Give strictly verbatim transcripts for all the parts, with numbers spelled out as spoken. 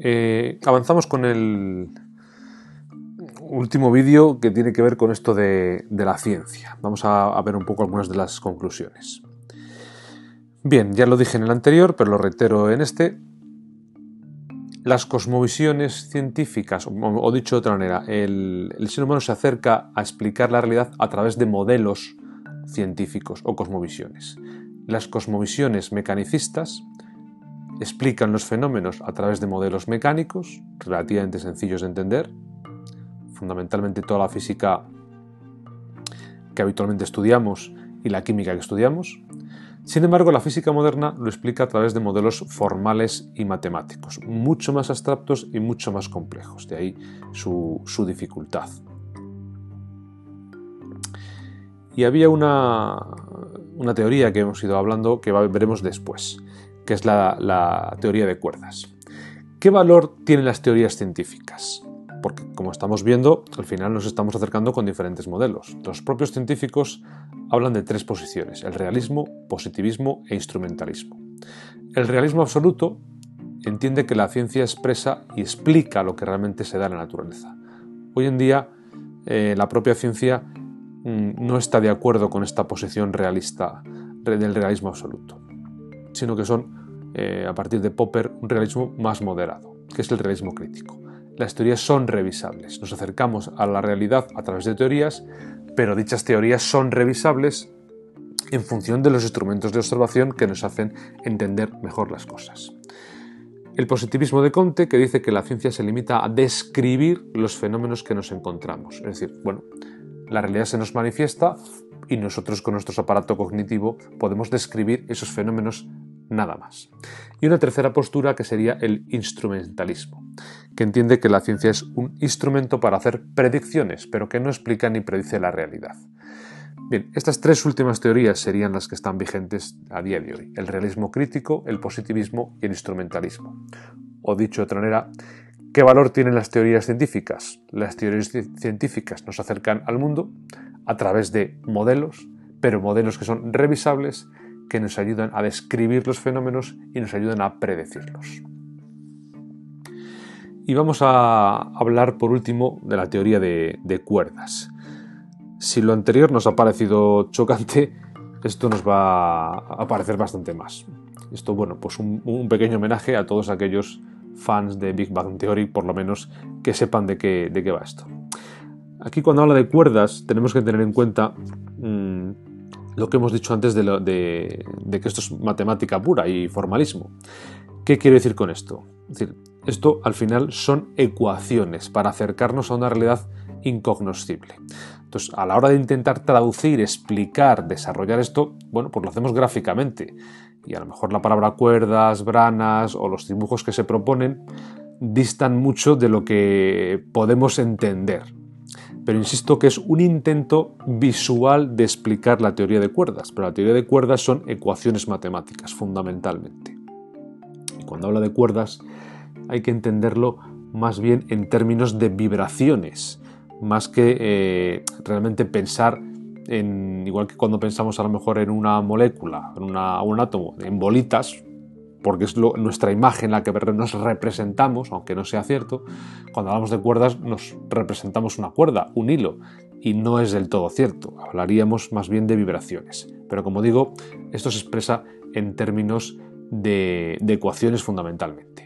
eh, avanzamos con el último vídeo que tiene que ver con esto de, de la ciencia. Vamos a, a ver un poco algunas de las conclusiones. Bien, ya lo dije en el anterior, pero lo reitero en este. Las cosmovisiones científicas, o, o dicho de otra manera, el, el ser humano se acerca a explicar la realidad a través de modelos científicos o cosmovisiones. Las cosmovisiones mecanicistas explican los fenómenos a través de modelos mecánicos, relativamente sencillos de entender. Fundamentalmente toda la física que habitualmente estudiamos y la química que estudiamos. Sin embargo, la física moderna lo explica a través de modelos formales y matemáticos, mucho más abstractos y mucho más complejos, de ahí su, su dificultad. Y había una, una teoría que hemos ido hablando que veremos después, que es la, la teoría de cuerdas. ¿Qué valor tienen las teorías científicas? Porque, como estamos viendo, al final nos estamos acercando con diferentes modelos. Los propios científicos hablan de tres posiciones: el realismo, positivismo e instrumentalismo. El realismo absoluto entiende que la ciencia expresa y explica lo que realmente se da en la naturaleza. Hoy en día, eh, la propia ciencia mmm, no está de acuerdo con esta posición realista del realismo absoluto, sino que son, eh, a partir de Popper, un realismo más moderado, que es el realismo crítico. Las teorías son revisables. Nos acercamos a la realidad a través de teorías, pero dichas teorías son revisables en función de los instrumentos de observación que nos hacen entender mejor las cosas. El positivismo de Comte, que dice que la ciencia se limita a describir los fenómenos que nos encontramos. Es decir, bueno, la realidad se nos manifiesta y nosotros con nuestro aparato cognitivo podemos describir esos fenómenos nada más. Y una tercera postura que sería el instrumentalismo, que entiende que la ciencia es un instrumento para hacer predicciones, pero que no explica ni predice la realidad. Bien, estas tres últimas teorías serían las que están vigentes a día de hoy: el realismo crítico, el positivismo y el instrumentalismo. O dicho de otra manera, ¿qué valor tienen las teorías científicas? Las teorías científicas nos acercan al mundo a través de modelos, pero modelos que son revisables, que nos ayudan a describir los fenómenos y nos ayudan a predecirlos. Y vamos a hablar por último de la teoría de, de cuerdas. Si lo anterior nos ha parecido chocante, esto nos va a parecer bastante más. Esto, bueno, pues un, un pequeño homenaje a todos aquellos fans de Big Bang Theory, por lo menos que sepan de qué, de qué va esto. Aquí, cuando habla de cuerdas, tenemos que tener en cuenta mmm, lo que hemos dicho antes de, lo, de, de que esto es matemática pura y formalismo. ¿Qué quiero decir con esto? Es decir, esto al final son ecuaciones para acercarnos a una realidad incognoscible. Entonces, a la hora de intentar traducir, explicar, desarrollar esto, bueno, pues lo hacemos gráficamente. Y a lo mejor la palabra cuerdas, branas o los dibujos que se proponen distan mucho de lo que podemos entender. Pero insisto que es un intento visual de explicar la teoría de cuerdas. Pero la teoría de cuerdas son ecuaciones matemáticas, fundamentalmente. Y cuando habla de cuerdas hay que entenderlo más bien en términos de vibraciones, más que eh, realmente pensar en, igual que cuando pensamos a lo mejor en una molécula, en una, un átomo, en bolitas, porque es lo, nuestra imagen la que nos representamos, aunque no sea cierto. Cuando hablamos de cuerdas nos representamos una cuerda, un hilo, y no es del todo cierto. Hablaríamos más bien de vibraciones. Pero como digo, esto se expresa en términos de, de ecuaciones fundamentalmente.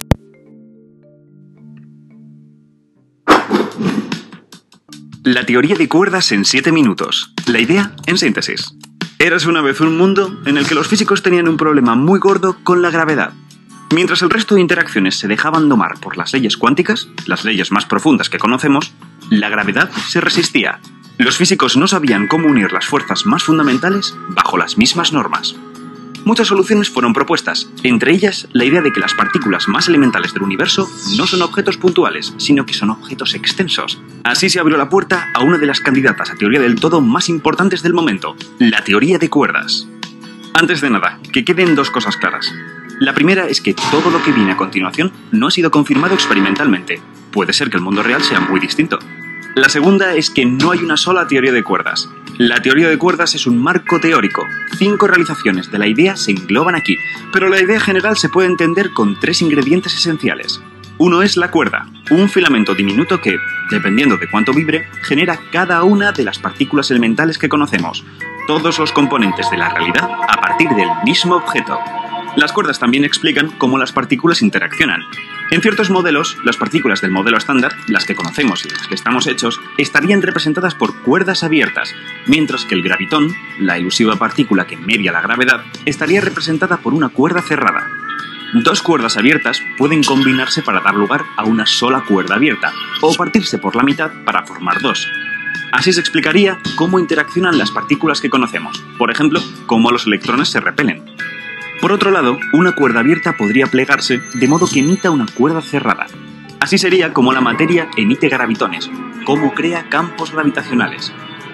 La teoría de cuerdas en siete minutos. La idea en síntesis. Érase una vez un mundo en el que los físicos tenían un problema muy gordo con la gravedad. Mientras el resto de interacciones se dejaban domar por las leyes cuánticas, las leyes más profundas que conocemos, la gravedad se resistía. Los físicos no sabían cómo unir las fuerzas más fundamentales bajo las mismas normas. Muchas soluciones fueron propuestas, entre ellas la idea de que las partículas más elementales del universo no son objetos puntuales, sino que son objetos extensos. Así se abrió la puerta a una de las candidatas a teoría del todo más importantes del momento, la teoría de cuerdas. Antes de nada, que queden dos cosas claras. La primera es que todo lo que viene a continuación no ha sido confirmado experimentalmente. Puede ser que el mundo real sea muy distinto. La segunda es que no hay una sola teoría de cuerdas. La teoría de cuerdas es un marco teórico. Cinco realizaciones de la idea se engloban aquí, pero la idea general se puede entender con tres ingredientes esenciales: Uno es la cuerda, un filamento diminuto que, dependiendo de cuánto vibre, genera cada una de las partículas elementales que conocemos, todos los componentes de la realidad a partir del mismo objeto. Las cuerdas también explican cómo las partículas interaccionan. En ciertos modelos, las partículas del modelo estándar, las que conocemos y las que estamos hechos, estarían representadas por cuerdas abiertas, mientras que el gravitón, la elusiva partícula que media la gravedad, estaría representada por una cuerda cerrada. Dos cuerdas abiertas pueden combinarse para dar lugar a una sola cuerda abierta, o partirse por la mitad para formar dos. Así se explicaría cómo interaccionan las partículas que conocemos, por ejemplo, cómo los electrones se repelen. Por otro lado, una cuerda abierta podría plegarse de modo que emita una cuerda cerrada. Así sería como la materia emite gravitones, cómo crea campos gravitacionales.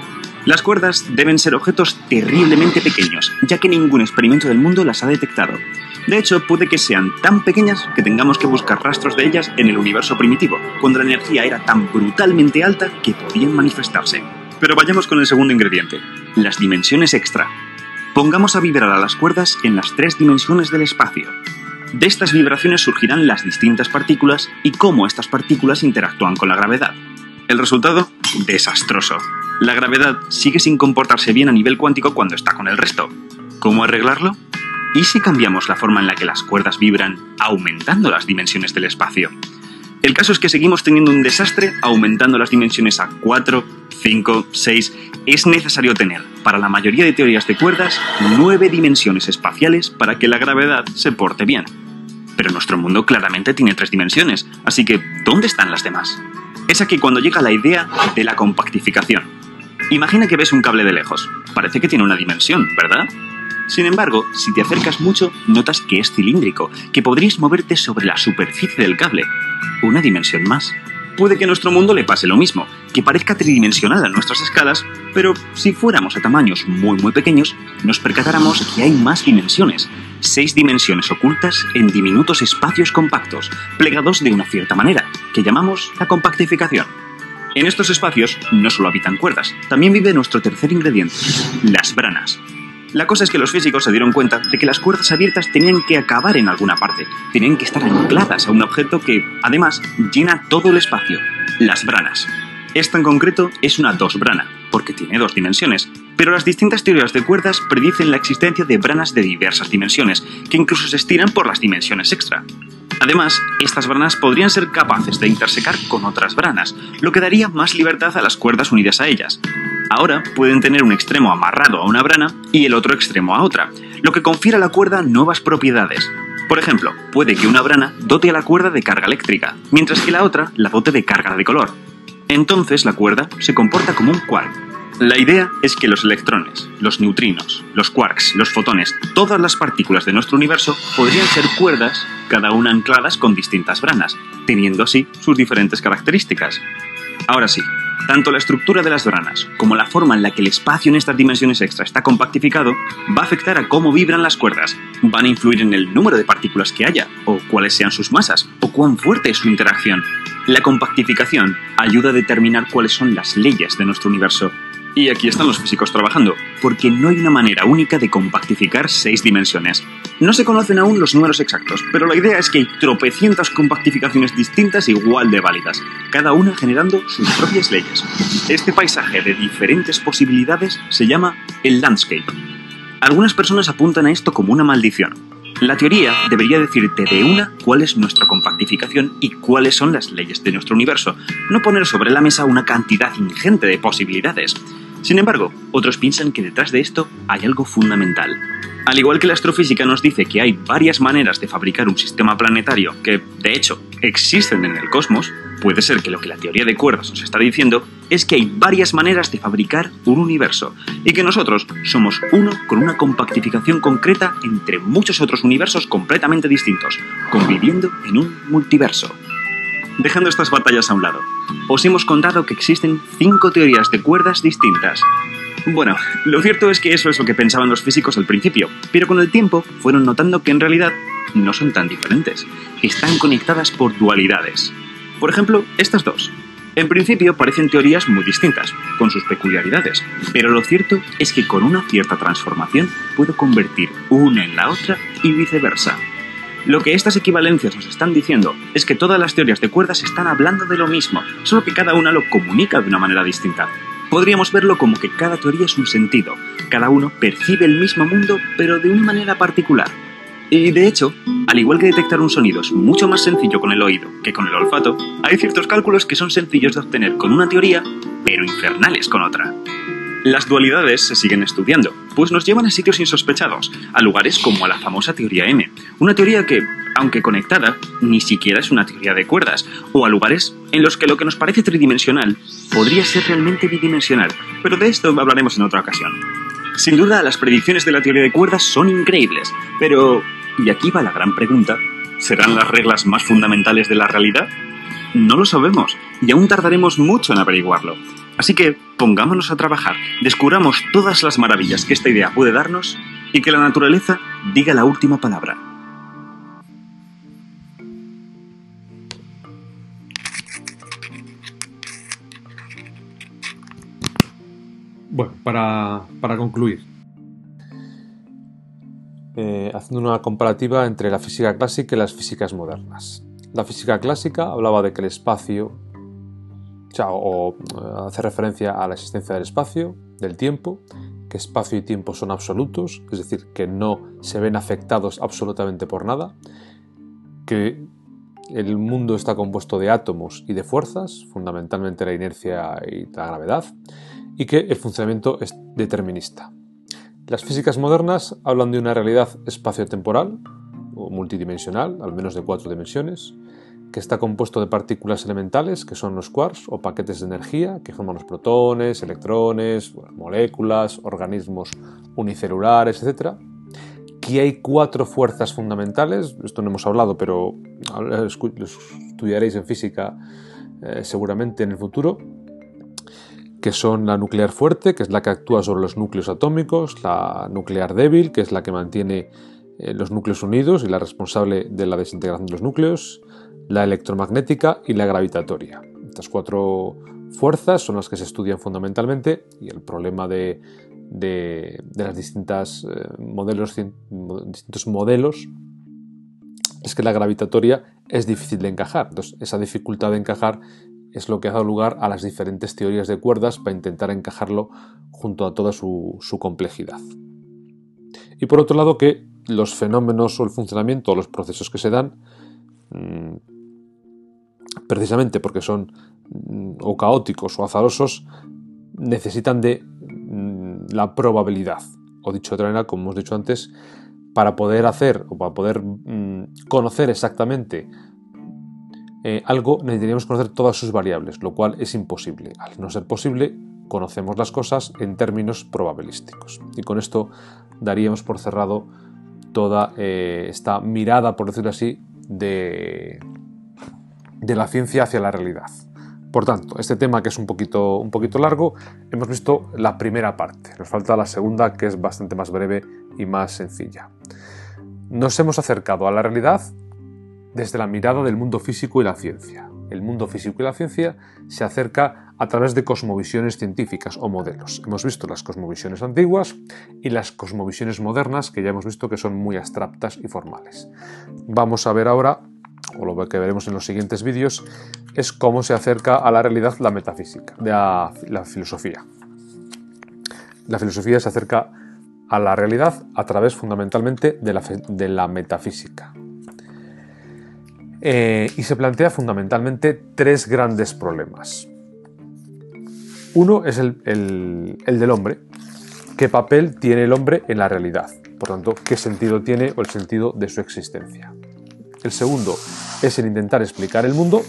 Las cuerdas deben ser objetos terriblemente pequeños, ya que ningún experimento del mundo las ha detectado. De hecho, puede que sean tan pequeñas que tengamos que buscar rastros de ellas en el universo primitivo, cuando la energía era tan brutalmente alta que podían manifestarse. Pero vayamos con el segundo ingrediente, las dimensiones extra. Pongamos a vibrar a las cuerdas en las tres dimensiones del espacio. De estas vibraciones surgirán las distintas partículas y cómo estas partículas interactúan con la gravedad. El resultado, desastroso. La gravedad sigue sin comportarse bien a nivel cuántico cuando está con el resto. ¿Cómo arreglarlo? ¿Y si cambiamos la forma en la que las cuerdas vibran, aumentando las dimensiones del espacio? El caso es que seguimos teniendo un desastre aumentando las dimensiones a cuatro, cinco, seis. Es necesario tener, para la mayoría de teorías de cuerdas, nueve dimensiones espaciales para que la gravedad se porte bien. Pero nuestro mundo claramente tiene tres dimensiones, así que ¿dónde están las demás? Es aquí cuando llega la idea de la compactificación. Imagina que ves un cable de lejos. Parece que tiene una dimensión, ¿verdad? Sin embargo, si te acercas mucho, notas que es cilíndrico, que podrías moverte sobre la superficie del cable. Una dimensión más. Puede que a nuestro mundo le pase lo mismo, que parezca tridimensional a nuestras escalas, pero si fuéramos a tamaños muy muy pequeños, nos percatáramos que hay más dimensiones, seis dimensiones ocultas en diminutos espacios compactos, plegados de una cierta manera, que llamamos la compactificación. En estos espacios no solo habitan cuerdas, también vive nuestro tercer ingrediente, las branas. La cosa es que los físicos se dieron cuenta de que las cuerdas abiertas tenían que acabar en alguna parte, tenían que estar ancladas a un objeto que, además, llena todo el espacio, las branas. Esta en concreto es una dos-brana, porque tiene dos dimensiones, pero las distintas teorías de cuerdas predicen la existencia de branas de diversas dimensiones, que incluso se estiran por las dimensiones extra. Además, estas branas podrían ser capaces de intersecar con otras branas, lo que daría más libertad a las cuerdas unidas a ellas. Ahora pueden tener un extremo amarrado a una brana y el otro extremo a otra, lo que confiere a la cuerda nuevas propiedades. Por ejemplo, puede que una brana dote a la cuerda de carga eléctrica, mientras que la otra la dote de carga de color. Entonces la cuerda se comporta como un quark. La idea es que los electrones, los neutrinos, los quarks, los fotones, todas las partículas de nuestro universo podrían ser cuerdas, cada una ancladas con distintas branas, teniendo así sus diferentes características. Ahora sí, tanto la estructura de las branas como la forma en la que el espacio en estas dimensiones extra está compactificado va a afectar a cómo vibran las cuerdas, van a influir en el número de partículas que haya, o cuáles sean sus masas, o cuán fuerte es su interacción. La compactificación ayuda a determinar cuáles son las leyes de nuestro universo. Y aquí están los físicos trabajando, porque no hay una manera única de compactificar seis dimensiones. No se conocen aún los números exactos, pero la idea es que hay tropecientas compactificaciones distintas igual de válidas, cada una generando sus propias leyes. Este paisaje de diferentes posibilidades se llama el landscape. Algunas personas apuntan a esto como una maldición. La teoría debería decirte de una cuál es nuestra compactificación y cuáles son las leyes de nuestro universo, no poner sobre la mesa una cantidad ingente de posibilidades. Sin embargo, otros piensan que detrás de esto hay algo fundamental. Al igual que la astrofísica nos dice que hay varias maneras de fabricar un sistema planetario que, de hecho, existen en el cosmos, puede ser que lo que la teoría de cuerdas nos está diciendo es que hay varias maneras de fabricar un universo y que nosotros somos uno con una compactificación concreta entre muchos otros universos completamente distintos, conviviendo en un multiverso. Dejando estas batallas a un lado, os hemos contado que existen cinco teorías de cuerdas distintas. Bueno, lo cierto es que eso es lo que pensaban los físicos al principio, pero con el tiempo fueron notando que en realidad no son tan diferentes. Están conectadas por dualidades. Por ejemplo, estas dos. En principio parecen teorías muy distintas, con sus peculiaridades, pero lo cierto es que con una cierta transformación puedo convertir una en la otra y viceversa. Lo que estas equivalencias nos están diciendo es que todas las teorías de cuerdas están hablando de lo mismo, solo que cada una lo comunica de una manera distinta. Podríamos verlo como que cada teoría es un sentido, cada uno percibe el mismo mundo pero de una manera particular. Y de hecho, al igual que detectar un sonido es mucho más sencillo con el oído que con el olfato, hay ciertos cálculos que son sencillos de obtener con una teoría, pero infernales con otra. Las dualidades se siguen estudiando, pues nos llevan a sitios insospechados, a lugares como a la famosa teoría M, una teoría que, aunque conectada, ni siquiera es una teoría de cuerdas, o a lugares en los que lo que nos parece tridimensional podría ser realmente bidimensional, pero de esto hablaremos en otra ocasión. Sin duda, las predicciones de la teoría de cuerdas son increíbles, pero, y aquí va la gran pregunta, ¿serán las reglas más fundamentales de la realidad? No lo sabemos, y aún tardaremos mucho en averiguarlo. Así que pongámonos a trabajar, descubramos todas las maravillas que esta idea puede darnos y que la naturaleza diga la última palabra. Bueno, para, para concluir, eh, haciendo una comparativa entre la física clásica y las físicas modernas. La física clásica hablaba de que el espacio, o, sea, o eh, hace referencia a la existencia del espacio, del tiempo, que espacio y tiempo son absolutos, es decir, que no se ven afectados absolutamente por nada, que el mundo está compuesto de átomos y de fuerzas, fundamentalmente la inercia y la gravedad, y que el funcionamiento es determinista. Las físicas modernas hablan de una realidad espaciotemporal o multidimensional, al menos de cuatro dimensiones, que está compuesto de partículas elementales, que son los quarks, o paquetes de energía, que forman los protones, electrones, moléculas, organismos unicelulares, etcétera. Que hay cuatro fuerzas fundamentales, esto no hemos hablado, pero lo estudiaréis en física eh, seguramente en el futuro, que son la nuclear fuerte, que es la que actúa sobre los núcleos atómicos, la nuclear débil, que es la que mantiene eh, los núcleos unidos y la responsable de la desintegración de los núcleos, la electromagnética y la gravitatoria. Estas cuatro fuerzas son las que se estudian fundamentalmente y el problema de, de, de las distintas eh, modelos, distintos modelos es que la gravitatoria es difícil de encajar. Entonces, esa dificultad de encajar es lo que ha dado lugar a las diferentes teorías de cuerdas para intentar encajarlo junto a toda su, su complejidad. Y por otro lado, que los fenómenos o el funcionamiento o los procesos que se dan, mmm, precisamente porque son mmm, o caóticos o azarosos, necesitan de mmm, la probabilidad. O dicho de otra manera, como hemos dicho antes, para poder hacer o para poder mmm, conocer exactamente Eh, algo necesitaríamos conocer todas sus variables, lo cual es imposible. Al no ser posible, conocemos las cosas en términos probabilísticos. Y con esto daríamos por cerrado toda eh, esta mirada, por decirlo así, de, de la ciencia hacia la realidad. Por tanto, este tema, que es un poquito, un poquito largo, hemos visto la primera parte. Nos falta la segunda, que es bastante más breve y más sencilla. Nos hemos acercado a la realidad desde la mirada del mundo físico y la ciencia. El mundo físico y la ciencia se acerca a través de cosmovisiones científicas o modelos. Hemos visto las cosmovisiones antiguas y las cosmovisiones modernas, que ya hemos visto que son muy abstractas y formales. Vamos a ver ahora, o lo que veremos en los siguientes vídeos, es cómo se acerca a la realidad la metafísica, de la, la filosofía. La filosofía se acerca a la realidad a través fundamentalmente de la, de la metafísica. Eh, y se plantea fundamentalmente tres grandes problemas. Uno es el, el, el del hombre. ¿Qué papel tiene el hombre en la realidad? Por tanto, ¿qué sentido tiene o el sentido de su existencia? El segundo es el intentar explicar el mundo.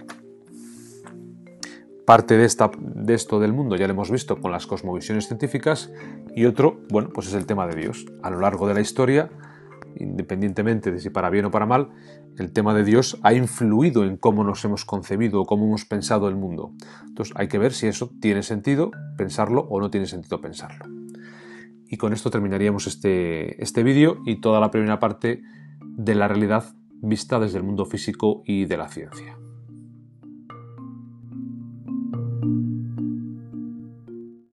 Parte de, esta, de esto del mundo ya lo hemos visto con las cosmovisiones científicas. Y otro, bueno, pues es el tema de Dios. A lo largo de la historia, independientemente de si para bien o para mal, el tema de Dios ha influido en cómo nos hemos concebido o cómo hemos pensado el mundo. Entonces hay que ver si eso tiene sentido pensarlo o no tiene sentido pensarlo. Y con esto terminaríamos este, este vídeo y toda la primera parte de la realidad vista desde el mundo físico y de la ciencia.